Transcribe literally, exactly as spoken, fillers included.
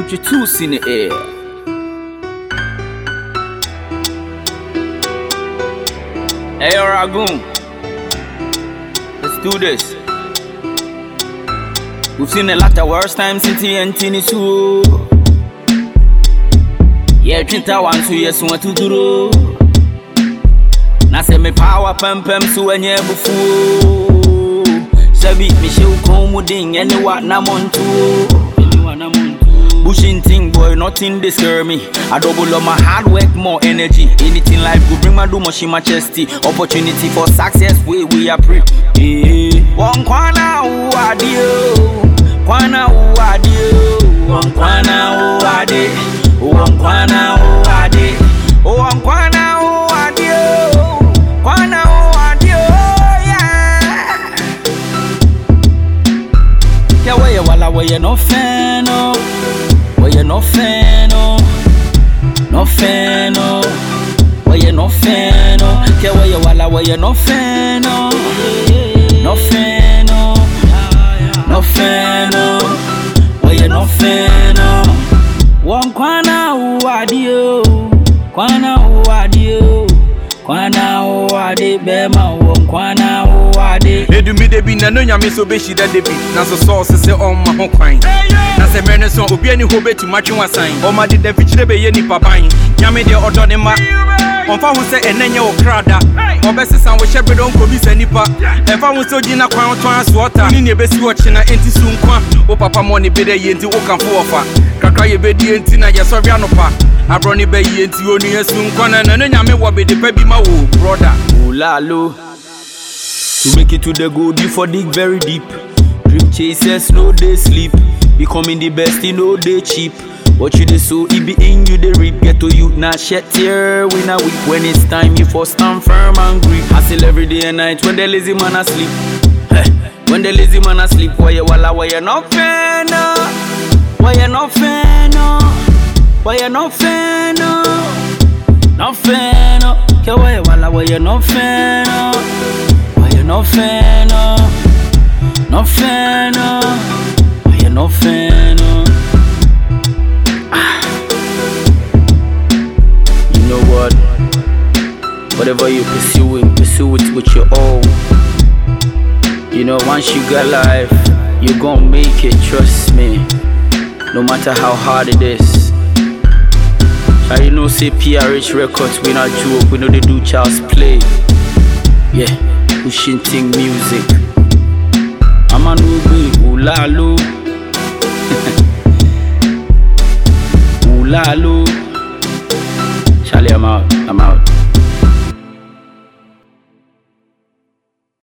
Put your tools in the air. Hey, Ragoon. Let's do this. We've seen a lot of worse times in T N T too. Yeah, Trinta one two years want to do. Na say me power pem pem so enye bufu. Sabi me show come ding anyone na montu. Anyone na montu. Bushing thing boy, nothing disturb me. I double up my hard work, more energy. Anything life go bring my do much in my chesty. Opportunity for success, we we are pre. One kwana u adio, kwana u adio. One kwana u ade, one kwana u ade, one kwana u adio, kwana u adio, yeah. Yeah, where you wala, where you no fan, no. Where you no fan, no. No fan, no. Where you no fan, no. Yeah, where you wala, where you no fan, no. No fan, no. No fan, no. Where you no fan, no. One kwana uadio, kwana uadio, kwana uade bema one kwana uade. Edu mi debi na no nyame so be shida debi. Na so so se on ma ho kwan. Na se mene so obi ani ho be tu matwe wasan. O ma de debi chire be ye nipa ban. Nyame de odo ne ma. Onfa hu se enenye wo krada. Obesisan wo hyebe don ko bi se nipa. Enfa hu se ogina kwan to asota. Ni ne besi wo chena enti su nkwa. O papa mo ne be de ye enti wo kanfo ofa. Kakra ye be di enti na ye so ria no pa. Abroni be ye enti oni esu nkwa na na nyame wo be de pa bi ma wo brother. Ulalo. To make it to the goal before dig very deep. Dream chasers no they sleep. Becoming the best in no they cheap. What you do so it be in you the reap. Get to you not shed tear when I weep. When it's time you for stand firm and grip. Hustle every day and night when the lazy man asleep. When the lazy man asleep, why you walla, why you not fan, no? Why you not fan, no? Why you not fan, no? Not fan, no. Okay, why you walla, why you not fan, no? Why you not fan, no? Not fan, no. Why you not fan, no? Ah. You know what? Whatever you pursuing, pursue it with your all. You know, once you got life, you gon' make it, trust me. No matter how hard it is. I you know say P R H Records, we not joke, we know they do child's play. Yeah, pushing thing music. I'm a newbie, ulalo. Ulalo. Charlie, I'm out, I'm out.